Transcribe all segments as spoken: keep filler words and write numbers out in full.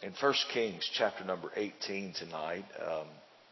in First Kings chapter number eighteen tonight. Um,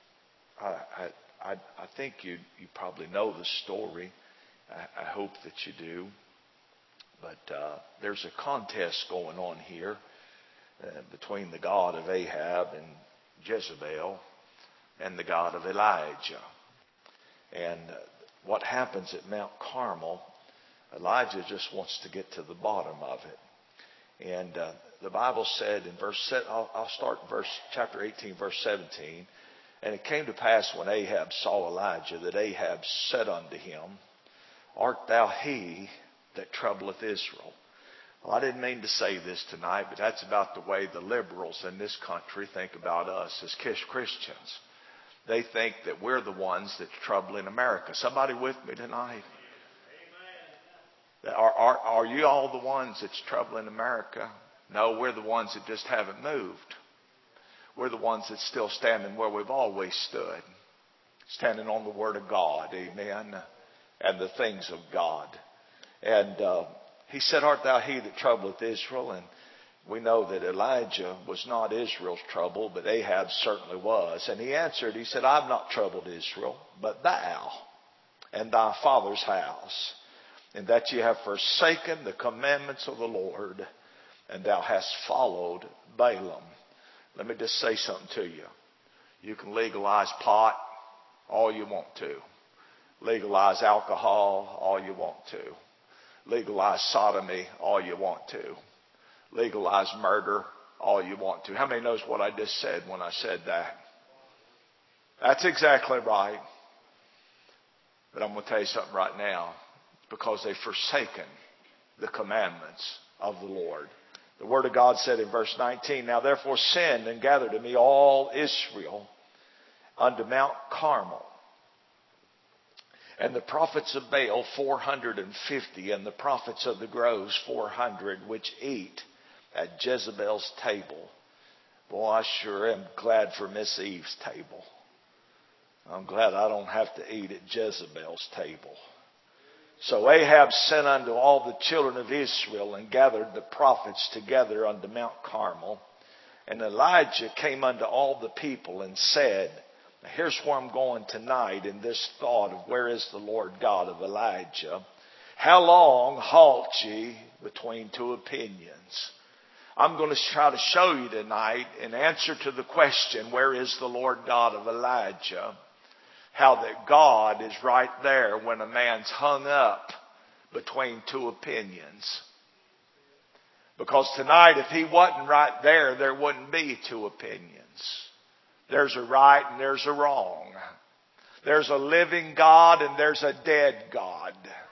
I, I, I think you, you probably know the story. I, I hope that you do. But uh, there's a contest going on here uh, between the God of Ahab and Jezebel and the God of Elijah. And uh, what happens at Mount Carmel, Elijah just wants to get to the bottom of it. And uh, the Bible said in verse, I'll, I'll start in verse chapter eighteen, verse seventeen. And it came to pass when Ahab saw Elijah that Ahab said unto him, Art thou he that troubleth Israel? Well, I didn't mean to say this tonight, but that's about the way the liberals in this country think about us as Christians. They think that we're the ones that's troubling America. Somebody with me tonight? Amen. Are, are, are you all the ones that's troubling America? No, we're the ones that just haven't moved. We're the ones that's still standing where we've always stood. Standing on the Word of God, amen, and the things of God. And uh, he said, Art thou he that troubleth Israel? And we know that Elijah was not Israel's trouble, but Ahab certainly was. And he answered, he said, I've not troubled Israel, but thou and thy father's house, and that ye have forsaken the commandments of the Lord, and thou hast followed Balaam. Let me just say something to you. You can legalize pot all you want to. Legalize alcohol all you want to. Legalize sodomy all you want to. Legalize murder all you want to. How many knows what I just said when I said that? That's exactly right. But I'm going to tell you something right now. It's because they've forsaken the commandments of the Lord. The Word of God said in verse nineteen, Now therefore send and gather to me all Israel unto Mount Carmel. And the prophets of Baal four hundred fifty, and the prophets of the groves four hundred, which eat at Jezebel's table. Boy, I sure am glad for Miss Eve's table. I'm glad I don't have to eat at Jezebel's table. So Ahab sent unto all the children of Israel and gathered the prophets together unto Mount Carmel. And Elijah came unto all the people and said, Now here's where I'm going tonight in this thought of where is the Lord God of Elijah. How long halt ye between two opinions? I'm going to try to show you tonight in answer to the question, where is the Lord God of Elijah? How that God is right there when a man's hung up between two opinions. Because tonight, if he wasn't right there, there wouldn't be two opinions. There's a right and there's a wrong. There's a living God and there's a dead God.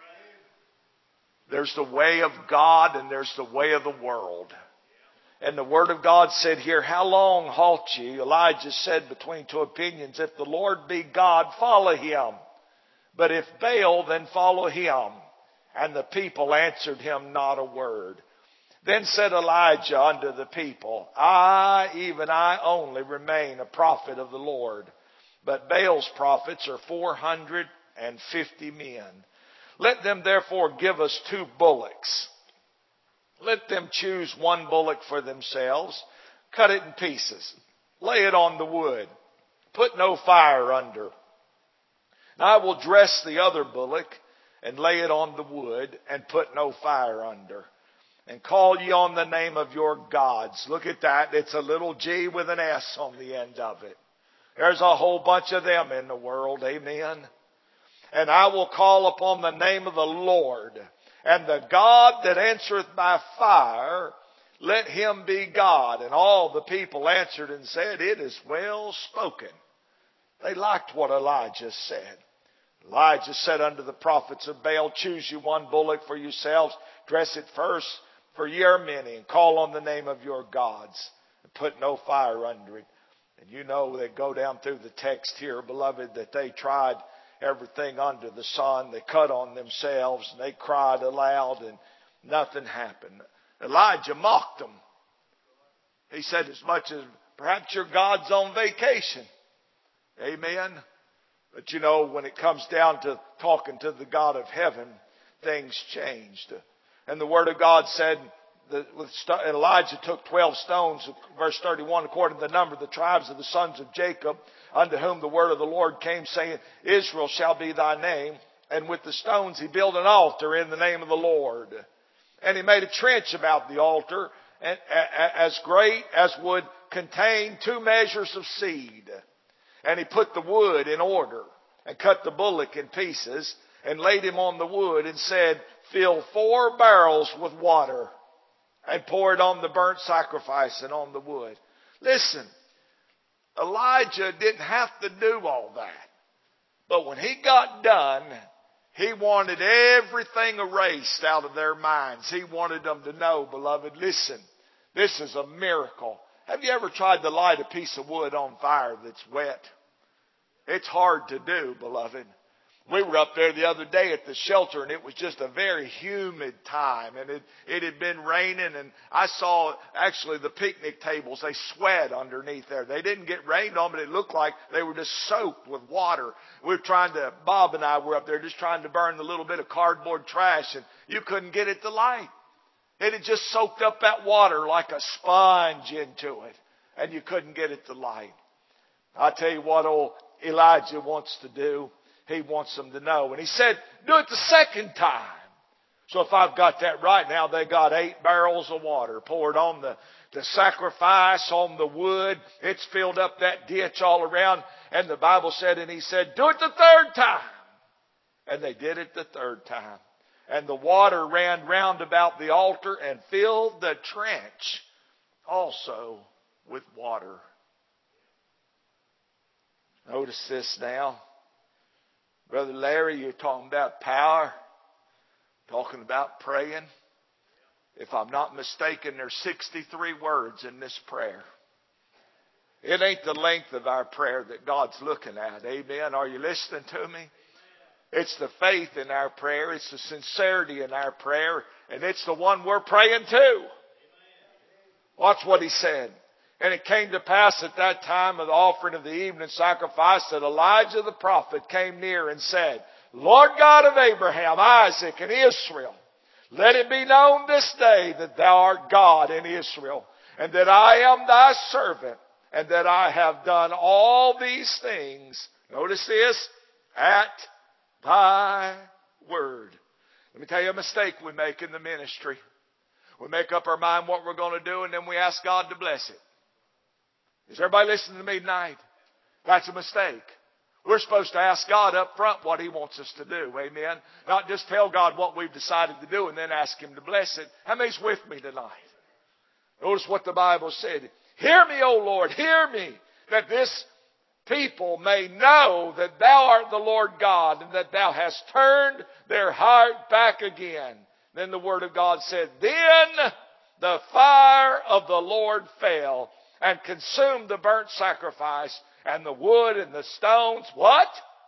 There's the way of God and there's the way of the world. And the Word of God said here, How long halt ye? Elijah said between two opinions, If the Lord be God, follow him. But if Baal, then follow him. And the people answered him not a word. Then said Elijah unto the people, I, even I only, remain a prophet of the Lord. But Baal's prophets are four hundred and fifty men. Let them therefore give us two bullocks. Let them choose one bullock for themselves, cut it in pieces, lay it on the wood, put no fire under. And I will dress the other bullock and lay it on the wood and put no fire under. And call ye on the name of your gods. Look at that. It's a little G with an S on the end of it. There's a whole bunch of them in the world. Amen. And I will call upon the name of the Lord. And the God that answereth by fire, let him be God. And all the people answered and said, It is well spoken. They liked what Elijah said. Elijah said unto the prophets of Baal, Choose you one bullock for yourselves, dress it first, for ye are many, and call on the name of your gods, and put no fire under it. And you know they go down through the text here, beloved, that they tried everything under the sun. They cut on themselves and they cried aloud and nothing happened. Elijah mocked them. He said, as much as perhaps your God's on vacation. Amen. But you know, when it comes down to talking to the God of heaven, things changed. And the Word of God said, the, with, Elijah took twelve stones, verse thirty-one, according to the number of the tribes of the sons of Jacob, unto whom the word of the Lord came, saying, Israel shall be thy name. And with the stones he built an altar in the name of the Lord. And he made a trench about the altar, as great as would contain two measures of seed. And he put the wood in order, and cut the bullock in pieces, and laid him on the wood, and said, Fill four barrels with water, and pour it on the burnt sacrifice and on the wood. Listen, Elijah didn't have to do all that. But when he got done, he wanted everything erased out of their minds. He wanted them to know, beloved, listen, this is a miracle. Have you ever tried to light a piece of wood on fire that's wet? It's hard to do, beloved. We were up there the other day at the shelter, and it was just a very humid time, and it, it had been raining, and I saw actually the picnic tables, they sweat underneath there. They didn't get rained on, but it looked like they were just soaked with water. We were trying to, Bob and I were up there just trying to burn the little bit of cardboard trash, and you couldn't get it to light. It had just soaked up that water like a sponge into it, and you couldn't get it to light. I tell you what old Elijah wants to do. He wants them to know. And he said, do it the second time. So if I've got that right now, they got eight barrels of water poured on the, the sacrifice, on the wood. It's filled up that ditch all around. And the Bible said, and he said, do it the third time. And they did it the third time. And the water ran round about the altar and filled the trench also with water. Notice this now. Brother Larry, you're talking about power, talking about praying. If I'm not mistaken, there's sixty-three words in this prayer. It ain't the length of our prayer that God's looking at. Amen. Are you listening to me? It's the faith in our prayer. It's the sincerity in our prayer. And it's the one we're praying to. Watch what he said. And it came to pass at that time of the offering of the evening sacrifice that Elijah the prophet came near and said, Lord God of Abraham, Isaac, and Israel, let it be known this day that thou art God in Israel, and that I am thy servant, and that I have done all these things. Notice this, at thy word. Let me tell you a mistake we make in the ministry. We make up our mind what we're going to do, and then we ask God to bless it. Is everybody listening to me tonight? That's a mistake. We're supposed to ask God up front what He wants us to do. Amen. Not just tell God what we've decided to do and then ask Him to bless it. How many's with me tonight? Notice what the Bible said. Hear me, O Lord, hear me, that this people may know that thou art the Lord God, and that thou hast turned their heart back again. Then the word of God said, Then the fire of the Lord fell and consumed the burnt sacrifice and the wood and the stones. What?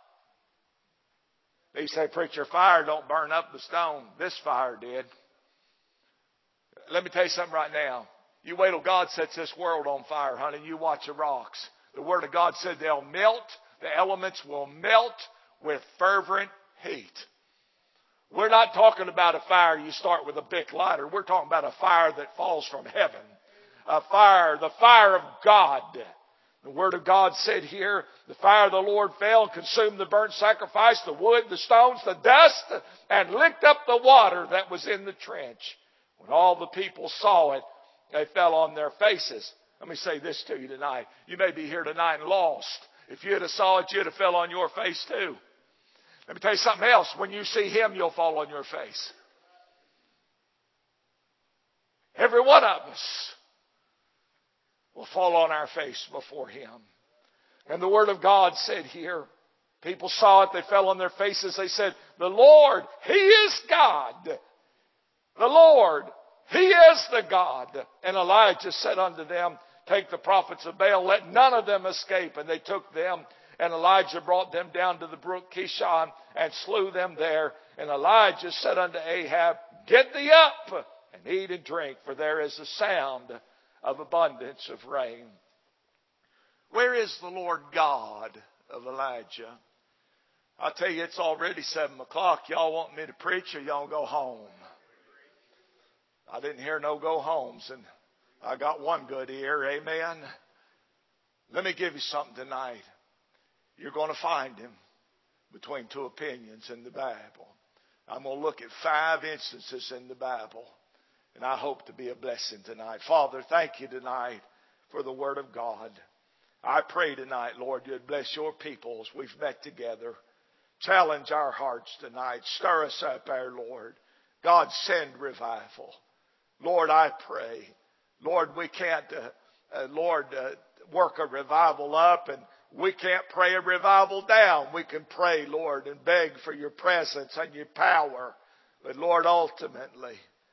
They say, preacher, fire don't burn up the stone. This fire did. Let me tell you something right now. You wait till God sets this world on fire, honey. You watch the rocks. The Word of God said they'll melt. The elements will melt with fervent heat. We're not talking about a fire you start with a big lighter. We're talking about a fire that falls from heaven. A fire, the fire of God. The Word of God said here, the fire of the Lord fell and consumed the burnt sacrifice, the wood, the stones, the dust, and licked up the water that was in the trench. When all the people saw it, they fell on their faces. Let me say this to you tonight. You may be here tonight and lost. If you'd have saw it, you'd have fell on your face too. Let me tell you something else. When you see Him, you'll fall on your face. Every one of us will fall on our face before Him. And the Word of God said here, people saw it, they fell on their faces, they said, the Lord, He is God. The Lord, He is the God. And Elijah said unto them, take the prophets of Baal, let none of them escape. And they took them, and Elijah brought them down to the brook Kishon and slew them there. And Elijah said unto Ahab, get thee up and eat and drink, for there is a sound of abundance of rain. Where is the Lord God of Elijah? I'll tell you, it's already seven o'clock. Y'all want me to preach or y'all go home? I didn't hear no go homes, and I got one good ear. Amen. Let me give you something tonight. You're going to find him between two opinions in the Bible. I'm going to look at five instances in the Bible, and I hope to be a blessing tonight. Father, thank you tonight for the Word of God. I pray tonight, Lord, you'd bless your people as we've met together. Challenge our hearts tonight. Stir us up, our Lord. God, send revival. Lord, I pray. Lord, we can't, uh, uh, Lord, uh, work a revival up, and we can't pray a revival down. We can pray, Lord, and beg for your presence and your power. But Lord, ultimately,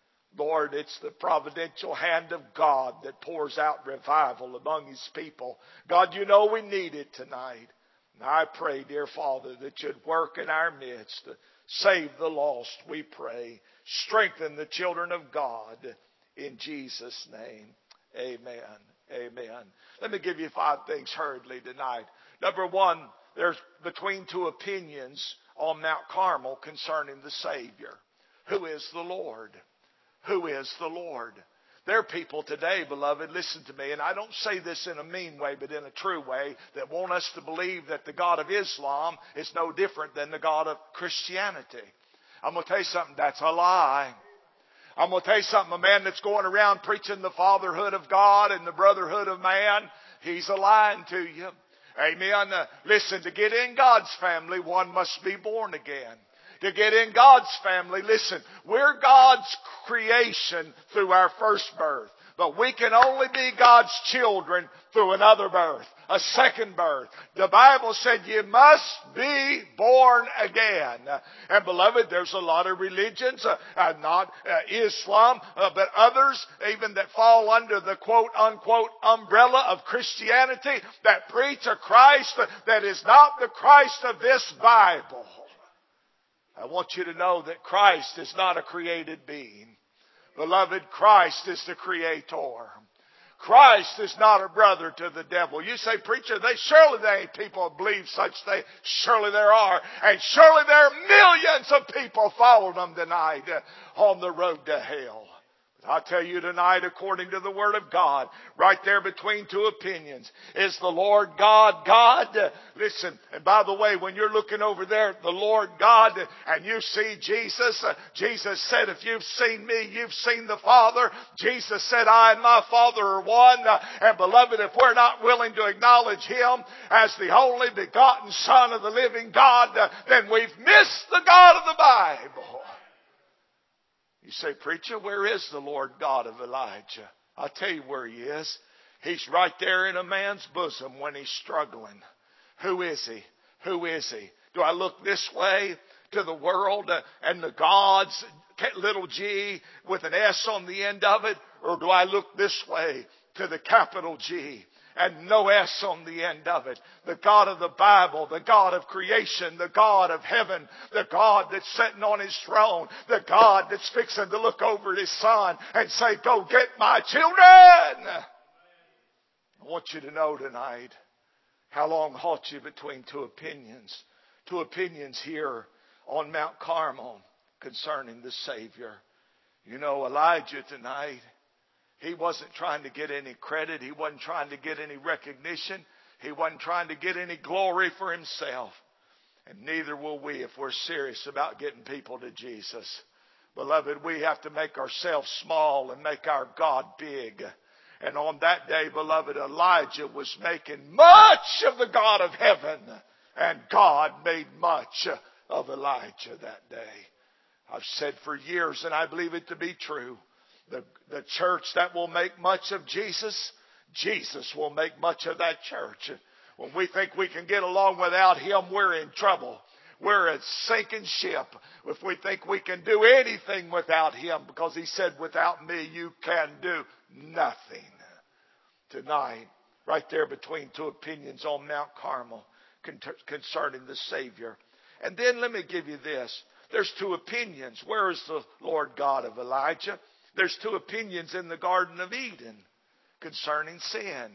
Lord, it's the providential hand of God that pours out revival among his people. God, you know we need it tonight. And I pray, dear Father, that you'd work in our midst to save the lost, we pray. Strengthen the children of God in Jesus' name. Amen. Amen. Let me give you five things hurriedly tonight. Number one, there's between two opinions on Mount Carmel concerning the Savior. Who is the Lord? Who is the Lord? There are people today, beloved, listen to me, and I don't say this in a mean way, but in a true way, that want us to believe that the God of Islam is no different than the God of Christianity. I'm going to tell you something, that's a lie. I'm going to tell you something, a man that's going around preaching the fatherhood of God and the brotherhood of man, he's a lying to you. Amen. Uh, listen, to get in God's family, one must be born again. To get in God's family, listen, we're God's creation through our first birth. But we can only be God's children through another birth, a second birth. The Bible said you must be born again. And beloved, there's a lot of religions, uh, uh, not uh, Islam, uh, but others even that fall under the quote unquote umbrella of Christianity that preach a Christ that is not the Christ of this Bible. I want you to know that Christ is not a created being. Beloved, Christ is the Creator. Christ is not a brother to the devil. You say, preacher, they surely there ain't people who believe such things. Surely there are. And surely there are millions of people following them tonight on the road to hell. I tell you tonight, according to the Word of God, right there between two opinions, is the Lord God God? Listen, and by the way, when you're looking over there at the Lord God and you see Jesus, uh, Jesus said, if you've seen me, you've seen the Father. Jesus said, I and my Father are one. Uh, and beloved, if we're not willing to acknowledge Him as the only begotten Son of the living God, uh, then we've missed the God of the Bible. You say, preacher, where is the Lord God of Elijah? I'll tell you where he is. He's right there in a man's bosom when he's struggling. Who is he? Who is he? Do I look this way to the world and the gods, little g with an S on the end of it? Or do I look this way to the capital G and no S on the end of it? The God of the Bible, the God of creation, the God of heaven, the God that's sitting on his throne, the God that's fixing to look over at his son and say, go get my children. I want you to know tonight, how long halt you between two opinions? Two opinions here on Mount Carmel concerning the Savior. You know, Elijah tonight, he wasn't trying to get any credit. He wasn't trying to get any recognition. He wasn't trying to get any glory for himself. And neither will we if we're serious about getting people to Jesus. Beloved, we have to make ourselves small and make our God big. And on that day, beloved, Elijah was making much of the God of heaven. And God made much of Elijah that day. I've said for years, and I believe it to be true, The, the church that will make much of Jesus, Jesus will make much of that church. When we think we can get along without Him, we're in trouble. We're a sinking ship. If we think we can do anything without Him, because He said, without me you can do nothing. Tonight, right there between two opinions on Mount Carmel concerning the Savior. And then let me give you this. There's two opinions. Where is the Lord God of Elijah? There's two opinions in the Garden of Eden concerning sin.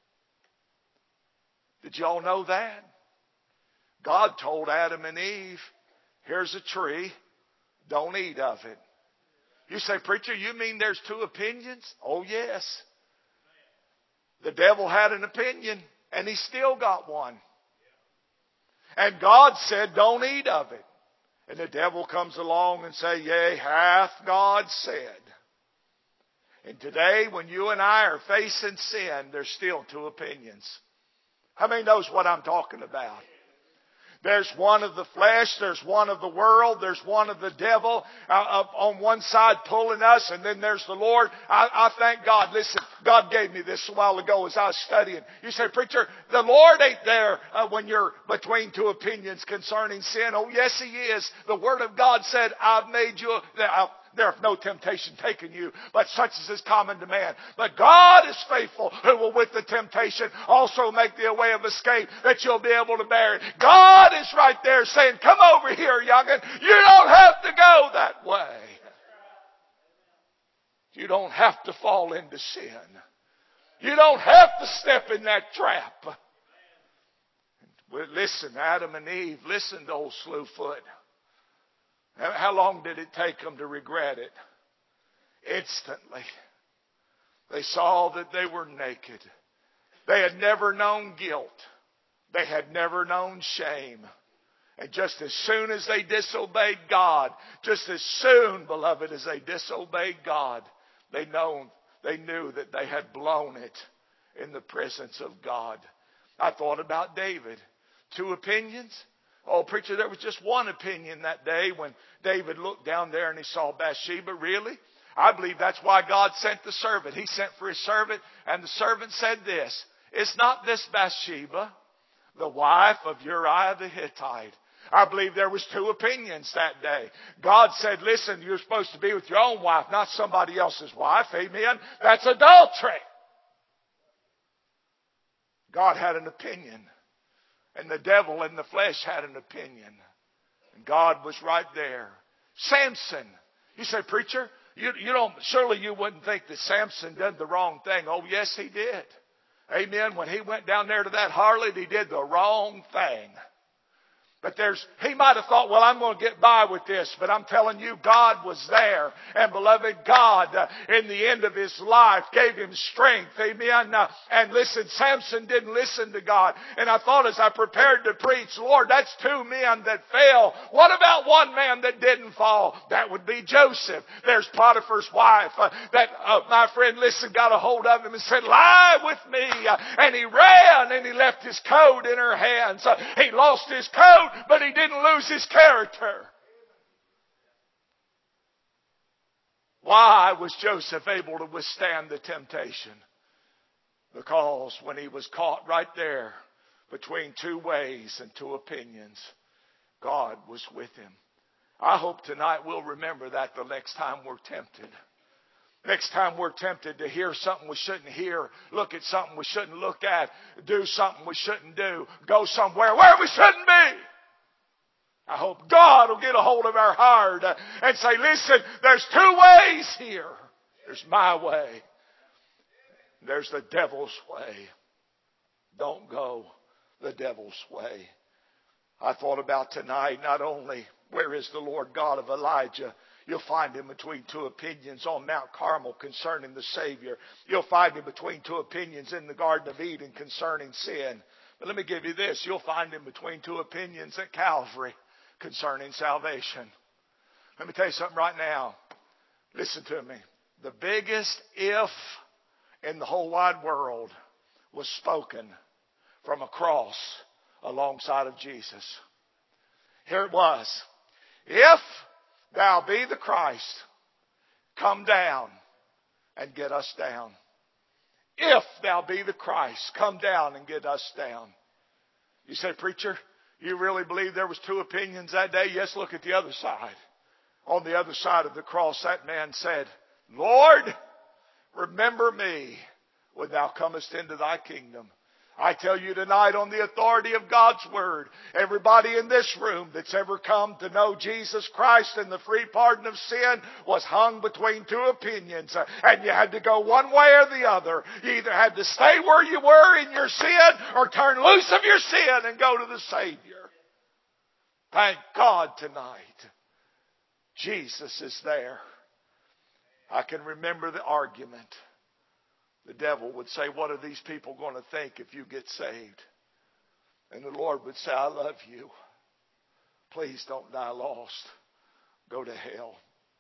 Did you all know that? God told Adam and Eve, here's a tree, don't eat of it. You say, preacher, you mean there's two opinions? Oh, yes. The devil had an opinion, and he still got one. And God said, don't eat of it. And the devil comes along and say, yea, hath God said. And today, when you and I are facing sin, there's still two opinions. How many knows what I'm talking about? There's one of the flesh, there's one of the world, there's one of the devil uh, up on one side pulling us, and then there's the Lord. I, I thank God. Listen, God gave me this a while ago as I was studying. You say, preacher, the Lord ain't there uh, when you're between two opinions concerning sin. Oh, yes, He is. The Word of God said, I've made you... Uh, There hath no temptation taken you, but such as is common to man. But God is faithful, who will with the temptation also make the way of escape, that you'll be able to bear it. God is right there saying, come over here, young'un. You don't have to go that way. You don't have to fall into sin. You don't have to step in that trap. Well, listen, Adam and Eve, listen to old Slewfoot. How long did it take them to regret it? Instantly. They saw that they were naked. They had never known guilt. They had never known shame. And just as soon as they disobeyed God, just as soon, beloved, as they disobeyed God, they know, they knew that they had blown it in the presence of God. I thought about David. Two opinions. Oh, preacher, there was just one opinion that day when David looked down there and he saw Bathsheba. Really? I believe that's why God sent the servant. He sent for his servant, and the servant said this, is not this Bathsheba, the wife of Uriah the Hittite? I believe there was two opinions that day. God said, listen, you're supposed to be with your own wife, not somebody else's wife. Amen? That's adultery. God had an opinion. And the devil in the flesh had an opinion. And God was right there. Samson. You say, preacher, you, you don't, surely you wouldn't think that Samson did the wrong thing. Oh, yes, he did. Amen. When he went down there to that harlot, he did the wrong thing. But there's, he might have thought, well, I'm going to get by with this. But I'm telling you, God was there. And beloved, God, uh, in the end of his life, gave him strength. Amen. Uh, and listen, Samson didn't listen to God. And I thought as I prepared to preach, Lord, that's two men that fell. What about one man that didn't fall? That would be Joseph. There's Potiphar's wife uh, that, uh, my friend, listen, got a hold of him and said, lie with me. Uh, and he ran and he left his coat in her hands. Uh, he lost his coat, but he didn't lose his character. Why was Joseph able to withstand the temptation? Because when he was caught right there between two ways and two opinions, God was with him. I hope tonight we'll remember that the next time we're tempted. Next time we're tempted to hear something we shouldn't hear, look at something we shouldn't look at, do something we shouldn't do, go somewhere where we shouldn't be. I hope God will get a hold of our heart and say, listen, there's two ways here. There's my way. There's the devil's way. Don't go the devil's way. I thought about tonight, not only where is the Lord God of Elijah, you'll find him between two opinions on Mount Carmel concerning the Savior. You'll find him between two opinions in the Garden of Eden concerning sin. But let me give you this. You'll find him between two opinions at Calvary concerning salvation. Let me tell you something right now. Listen to me. The biggest if in the whole wide world was spoken from a cross alongside of Jesus. Here it was. If thou be the Christ, come down and get us down. If thou be the Christ, come down and get us down. You say, preacher, you really believe there was two opinions that day? Yes, look at the other side. On the other side of the cross, that man said, Lord, remember me when thou comest into thy kingdom. I tell you tonight on the authority of God's Word, everybody in this room that's ever come to know Jesus Christ and the free pardon of sin was hung between two opinions. And you had to go one way or the other. You either had to stay where you were in your sin or turn loose of your sin and go to the Savior. Thank God tonight, Jesus is there. I can remember the argument. The devil would say, what are these people going to think if you get saved? And the Lord would say, I love you. Please don't die lost. Go to hell.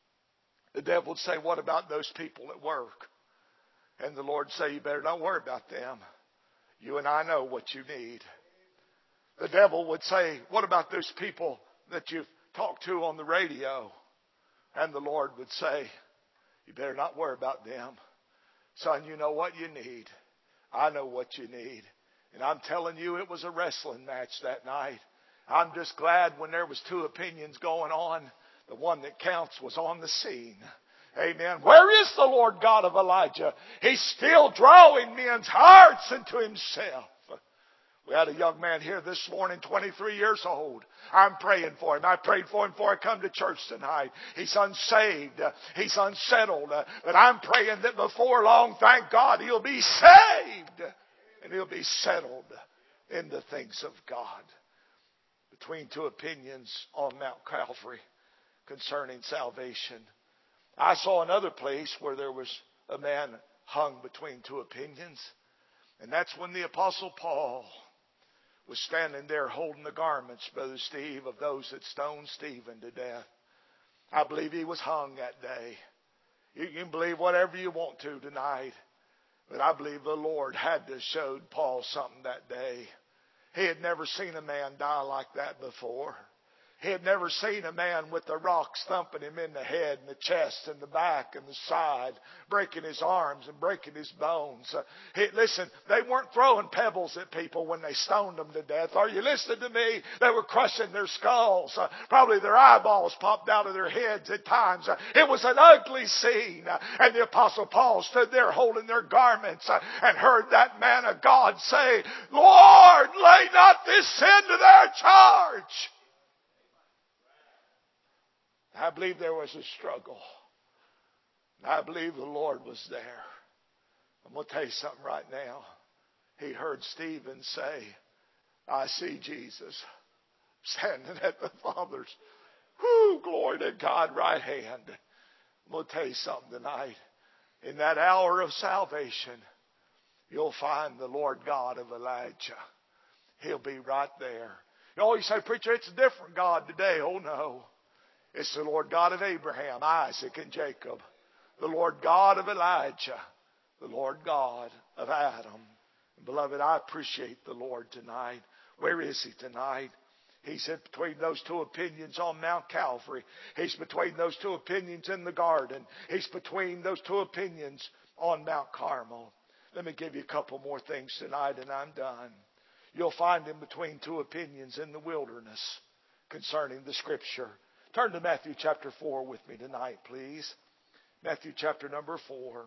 The devil would say, what about those people at work? And the Lord would say, you better not worry about them. You and I know what you need. The devil would say, what about those people that you've talked to on the radio? And the Lord would say, you better not worry about them. Son, you know what you need. I know what you need. And I'm telling you, it was a wrestling match that night. I'm just glad when there was two opinions going on, the one that counts was on the scene. Amen. Where is the Lord God of Elijah? He's still drawing men's hearts into himself. We had a young man here this morning, twenty-three years old. I'm praying for him. I prayed for him before I come to church tonight. He's unsaved. He's unsettled. But I'm praying that before long, thank God, he'll be saved. And he'll be settled in the things of God. Between two opinions on Mount Calvary concerning salvation. I saw another place where there was a man hung between two opinions. And that's when the Apostle Paul was standing there holding the garments, Brother Steve, of those that stoned Stephen to death. I believe he was hung that day. You can believe whatever you want to tonight. But I believe the Lord had to show Paul something that day. He had never seen a man die like that before. He had never seen a man with the rocks thumping him in the head and the chest and the back and the side, breaking his arms and breaking his bones. Uh, he, listen, they weren't throwing pebbles at people when they stoned them to death. Are you listening to me? They were crushing their skulls. Uh, probably their eyeballs popped out of their heads at times. Uh, it was an ugly scene. Uh, and the Apostle Paul stood there holding their garments uh, and heard that man of God say, Lord, lay not this sin to their charge. I believe there was a struggle. I believe the Lord was there. I'm going to tell you something right now. He heard Stephen say, I see Jesus standing at the Father's, whoo, glory to God, right hand. I'm going to tell you something tonight. In that hour of salvation, you'll find the Lord God of Elijah. He'll be right there. You always say, preacher, it's a different God today. Oh, no. It's the Lord God of Abraham, Isaac, and Jacob. The Lord God of Elijah. The Lord God of Adam. And beloved, I appreciate the Lord tonight. Where is He tonight? He's in between those two opinions on Mount Calvary. He's between those two opinions in the garden. He's between those two opinions on Mount Carmel. Let me give you a couple more things tonight and I'm done. You'll find Him between two opinions in the wilderness concerning the Scripture. Turn to Matthew chapter four with me tonight, please. Matthew chapter number four.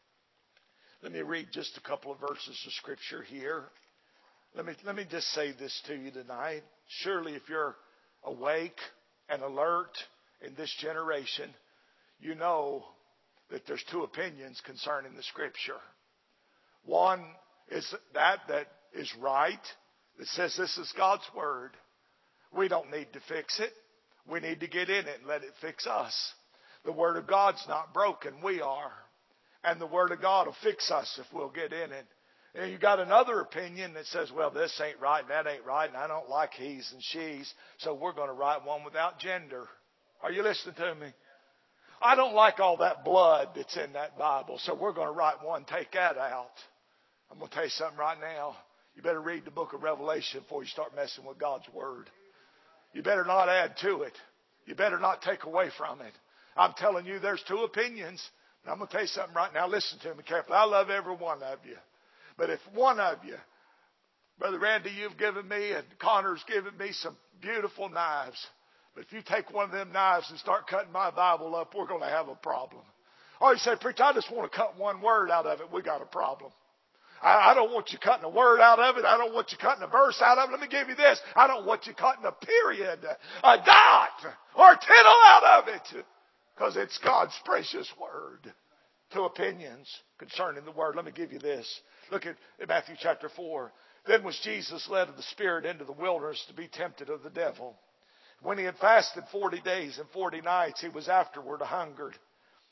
Let me read just a couple of verses of Scripture here. Let me, let me just say this to you tonight. Surely if you're awake and alert in this generation, you know that there's two opinions concerning the Scripture. One is that that is right, that says this is God's Word. We don't need to fix it. We need to get in it and let it fix us. The Word of God's not broken. We are. And the Word of God will fix us if we'll get in it. And you got another opinion that says, well, this ain't right and that ain't right, and I don't like he's and she's, so we're going to write one without gender. Are you listening to me? I don't like all that blood that's in that Bible, so we're going to write one, take that out. I'm going to tell you something right now. You better read the book of Revelation before you start messing with God's Word. You better not add to it. You better not take away from it. I'm telling you, there's two opinions. And I'm going to tell you something right now. Listen to me carefully. I love every one of you. But if one of you, Brother Randy, you've given me, and Connor's given me some beautiful knives. But if you take one of them knives and start cutting my Bible up, we're going to have a problem. Or you say, preacher, I just want to cut one word out of it. We got a problem. I don't want you cutting a word out of it. I don't want you cutting a verse out of it. Let me give you this. I don't want you cutting a period, a dot, or a tittle out of it. Because it's God's precious Word. Two opinions concerning the Word. Let me give you this. Look at Matthew chapter four. Then was Jesus led of the Spirit into the wilderness to be tempted of the devil. When he had fasted forty days and forty nights, he was afterward hungered.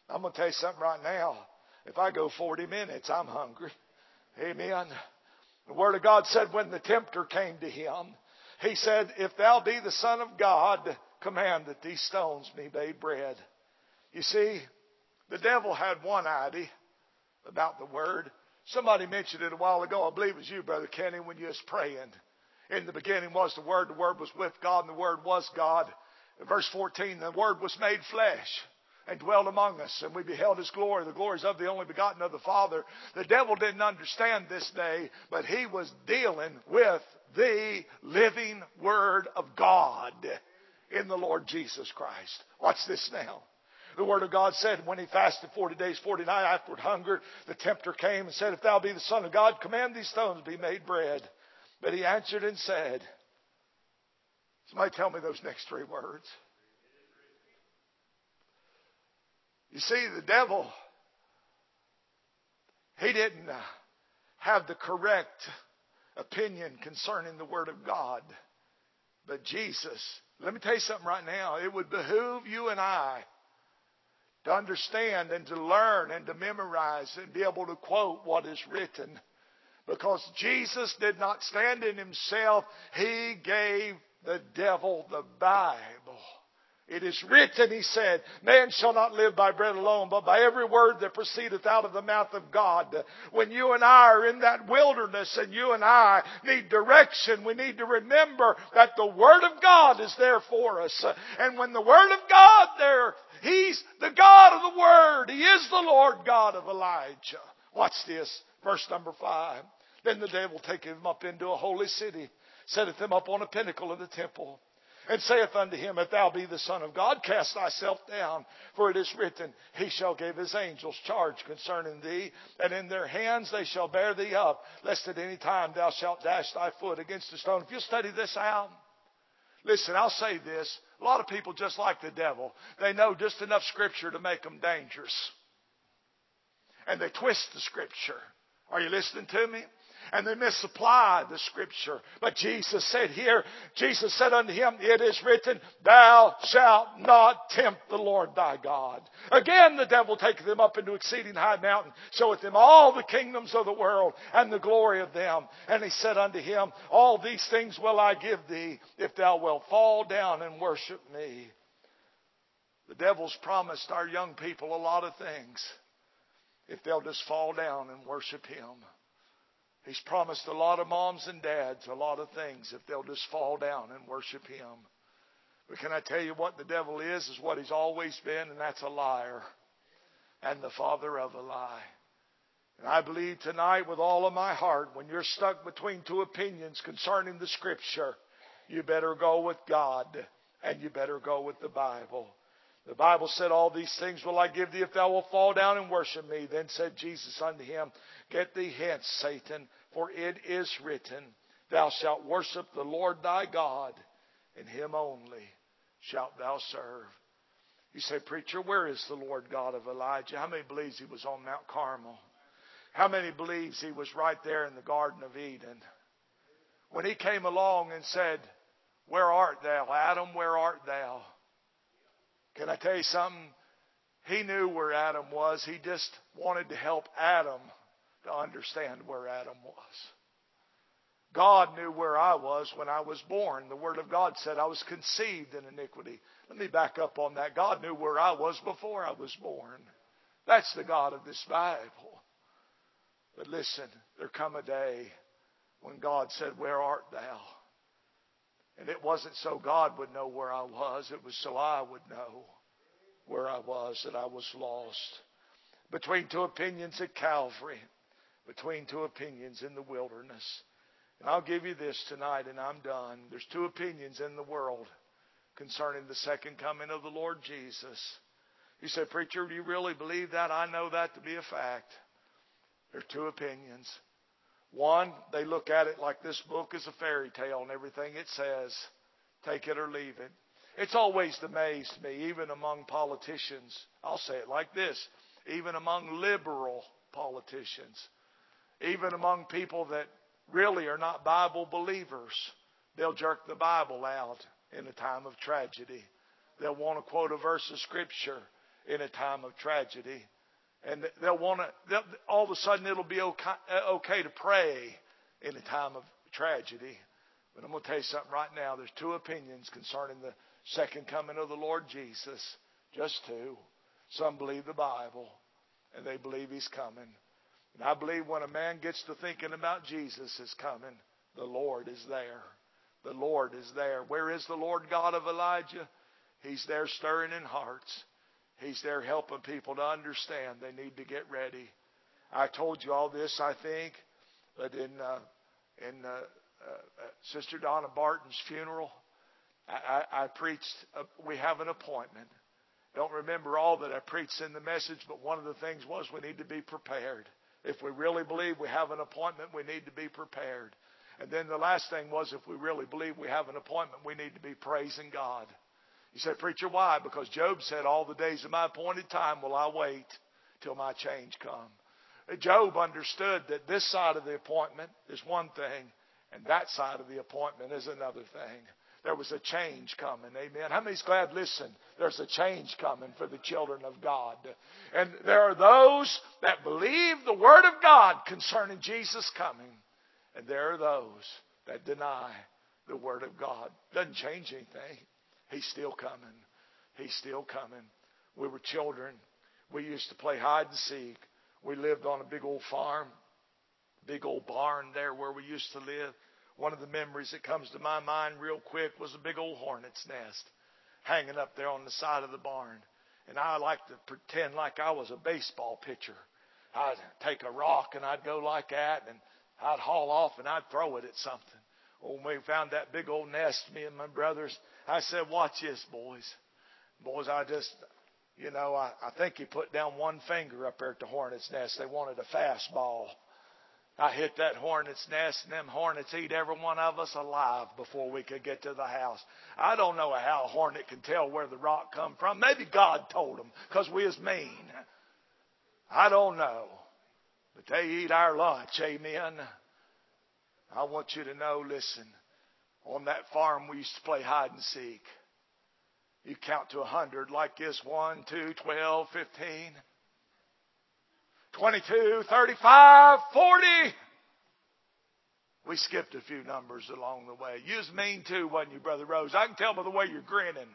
I'm going to tell you something right now. If I go forty minutes, I'm hungry. Amen. The Word of God said when the tempter came to him, he said, if thou be the Son of God, command that these stones be made bread. You see, the devil had one idea about the Word. Somebody mentioned it a while ago. I believe it was you, Brother Kenny, when you was praying. In the beginning was the Word. The Word was with God, and the Word was God. In verse fourteen, the Word was made flesh and dwelt among us, and we beheld His glory. The glory is of the only begotten of the Father. The devil didn't understand this day, but he was dealing with the living Word of God in the Lord Jesus Christ. Watch this now. The Word of God said when he fasted forty days, forty nights, afterward hungered, the tempter came and said, if thou be the Son of God, command these stones be made bread. But he answered and said, somebody tell me those next three words. You see, the devil, he didn't uh, have the correct opinion concerning the Word of God. But Jesus, let me tell you something right now. It would behoove you and I to understand and to learn and to memorize and be able to quote what is written. Because Jesus did not stand in himself. He gave the devil the Bible. It is written, he said, man shall not live by bread alone, but by every word that proceedeth out of the mouth of God. When you and I are in that wilderness and you and I need direction, we need to remember that the Word of God is there for us. And when the Word of God there, He's the God of the Word. He is the Lord God of Elijah. Watch this, verse number five. Then the devil taketh him up into a holy city, setteth him up on a pinnacle of the temple, and saith unto him, if thou be the Son of God, cast thyself down. For it is written, he shall give his angels charge concerning thee, and in their hands they shall bear thee up, lest at any time thou shalt dash thy foot against a stone. If you study this out, listen, I'll say this. A lot of people just like the devil. They know just enough Scripture to make them dangerous. And they twist the Scripture. Are you listening to me? And they misapply the Scripture. But Jesus said here, Jesus said unto him, it is written, thou shalt not tempt the Lord thy God. Again the devil taketh him up into exceeding high mountain, showeth him all the kingdoms of the world and the glory of them. And he said unto him, all these things will I give thee, if thou wilt fall down and worship me. The devil's promised our young people a lot of things, if they'll just fall down and worship him. He's promised a lot of moms and dads a lot of things if they'll just fall down and worship him. But can I tell you what the devil is? Is what he's always been, and that's a liar and the father of a lie. And I believe tonight with all of my heart, when you're stuck between two opinions concerning the Scripture, you better go with God and you better go with the Bible. The Bible said, all these things will I give thee if thou wilt fall down and worship me. Then said Jesus unto him, get thee hence, Satan, for it is written, thou shalt worship the Lord thy God, and him only shalt thou serve. You say, preacher, where is the Lord God of Elijah? How many believes he was on Mount Carmel? How many believes he was right there in the Garden of Eden? When he came along and said, where art thou, Adam, where art thou? Can I tell you something? He knew where Adam was. He just wanted to help Adam to understand where Adam was. God knew where I was when I was born. The Word of God said I was conceived in iniquity. Let me back up on that. God knew where I was before I was born. That's the God of this Bible. But listen, there come a day when God said, where art thou? And it wasn't so God would know where I was. It was so I would know where I was, that I was lost. Between two opinions at Calvary. Between two opinions in the wilderness. And I'll give you this tonight and I'm done. There's two opinions in the world concerning the second coming of the Lord Jesus. You say, preacher, do you really believe that? I know that to be a fact. There are two opinions. One, they look at it like this book is a fairy tale and everything it says, take it or leave it. It's always amazed me, even among politicians. I'll say it like this, even among liberal politicians, even among people that really are not Bible believers, they'll jerk the Bible out in a time of tragedy. They'll want to quote a verse of Scripture in a time of tragedy. And they'll want to, all of a sudden it'll be okay, okay to pray in a time of tragedy. But I'm going to tell you something right now. There's two opinions concerning the second coming of the Lord Jesus. Just two. Some believe the Bible, and they believe He's coming. And I believe when a man gets to thinking about Jesus is coming, the Lord is there. The Lord is there. Where is the Lord God of Elijah? He's there stirring in hearts. He's there helping people to understand they need to get ready. I told you all this, I think, but in uh, in uh, uh, Sister Donna Barton's funeral, I, I, I preached, uh, we have an appointment. Don't remember all that I preached in the message, but one of the things was we need to be prepared. If we really believe we have an appointment, we need to be prepared. And then the last thing was, if we really believe we have an appointment, we need to be praising God. You said, preacher, why? Because Job said, all the days of my appointed time will I wait till my change come. Job understood that this side of the appointment is one thing, and that side of the appointment is another thing. There was a change coming. Amen. How many's glad? Listen, there's a change coming for the children of God. And there are those that believe the Word of God concerning Jesus coming. And there are those that deny the Word of God. Doesn't change anything. He's still coming. He's still coming. We were children. We used to play hide and seek. We lived on a big old farm, big old barn there where we used to live. One of the memories that comes to my mind real quick was a big old hornet's nest hanging up there on the side of the barn. And I liked to pretend like I was a baseball pitcher. I'd take a rock and I'd go like that, and I'd haul off and I'd throw it at something. Well, when we found that big old nest, me and my brothers, I said, watch this, boys. Boys, I just, you know, I, I think he put down one finger up there at the hornet's nest. They wanted a fastball. I hit that hornet's nest, and them hornets eat every one of us alive before we could get to the house. I don't know how a hornet can tell where the rock come from. Maybe God told them, because we is mean. I don't know. But they eat our lunch, amen. I want you to know, listen, on that farm we used to play hide and seek. You count to a hundred like this, one, two, twelve, fifteen. twenty-two, thirty-five, forty. We skipped a few numbers along the way. You was mean too, wasn't you, Brother Rose? I can tell by the way you're grinning.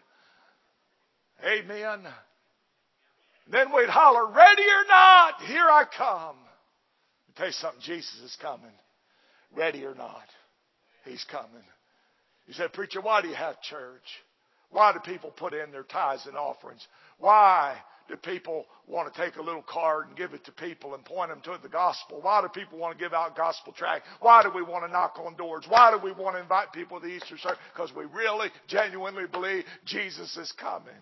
Amen. Then we'd holler, ready or not, here I come. I'll tell you something, Jesus is coming. Ready or not, He's coming. You said, preacher, why do you have church? Why do people put in their tithes and offerings? Why do people want to take a little card and give it to people and point them to the gospel? Why do people want to give out gospel tract? Why do we want to knock on doors? Why do we want to invite people to the Easter service? Because we really, genuinely believe Jesus is coming.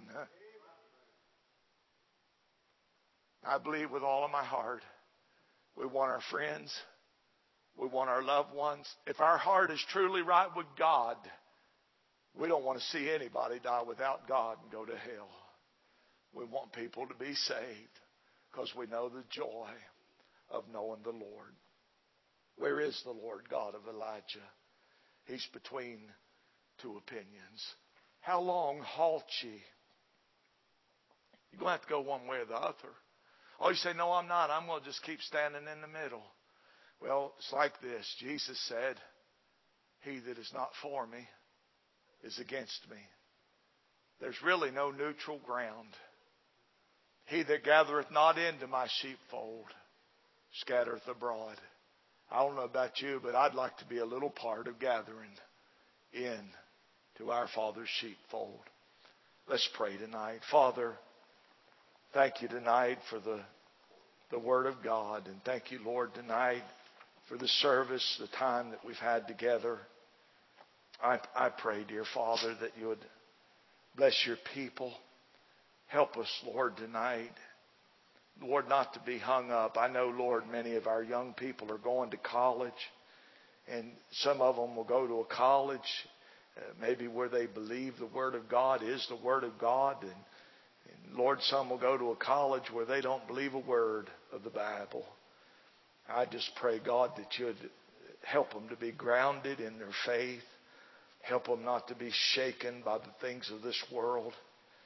I believe with all of my heart. We want our friends. We want our loved ones. If our heart is truly right with God, we don't want to see anybody die without God and go to hell. We want people to be saved because we know the joy of knowing the Lord. Where is the Lord God of Elijah? He's between two opinions. How long halt ye? You're going to have to go one way or the other. Oh, you say, no, I'm not. I'm going to just keep standing in the middle. Well, it's like this. Jesus said, he that is not for me is against me. There's really no neutral ground. He that gathereth not into my sheepfold scattereth abroad. I don't know about you, but I'd like to be a little part of gathering in to our Father's sheepfold. Let's pray tonight. Father, thank you tonight for the, the Word of God. And thank you, Lord, tonight for the service, the time that we've had together. I, I pray, dear Father, that you would bless your people. Help us, Lord, tonight. Lord, not to be hung up. I know, Lord, many of our young people are going to college. And some of them will go to a college, uh, maybe where they believe the Word of God is the Word of God. And, and Lord, some will go to a college where they don't believe a word of the Bible. I just pray, God, that you would help them to be grounded in their faith. Help them not to be shaken by the things of this world.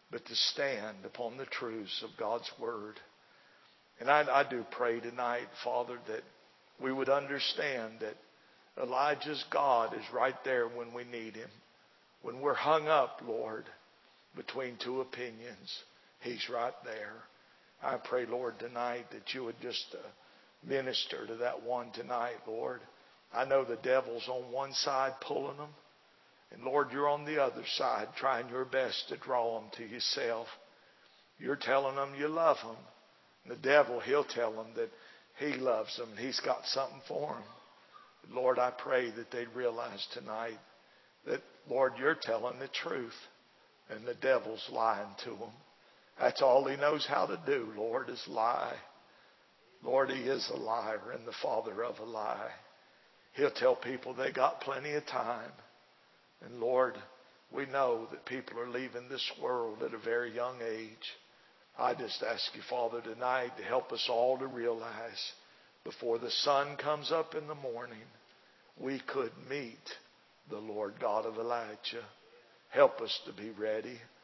but to stand upon the truths of God's Word. And I, I do pray tonight, Father, that we would understand that Elijah's God is right there when we need Him. When we're hung up, Lord, between two opinions, He's right there. I pray, Lord, tonight that you would just uh, minister to that one tonight, Lord. I know the devil's on one side pulling them. And Lord, you're on the other side trying your best to draw them to yourself. You're telling them you love them. And the devil, he'll tell them that he loves them and he's got something for them. But Lord, I pray that they'd realize tonight that, Lord, you're telling the truth and the devil's lying to them. That's all he knows how to do, Lord, is lie. Lord, he is a liar and the father of a lie. He'll tell people they got plenty of time. And Lord, we know that people are leaving this world at a very young age. I just ask you, Father, tonight to help us all to realize before the sun comes up in the morning, we could meet the Lord God of Elijah. Help us to be ready.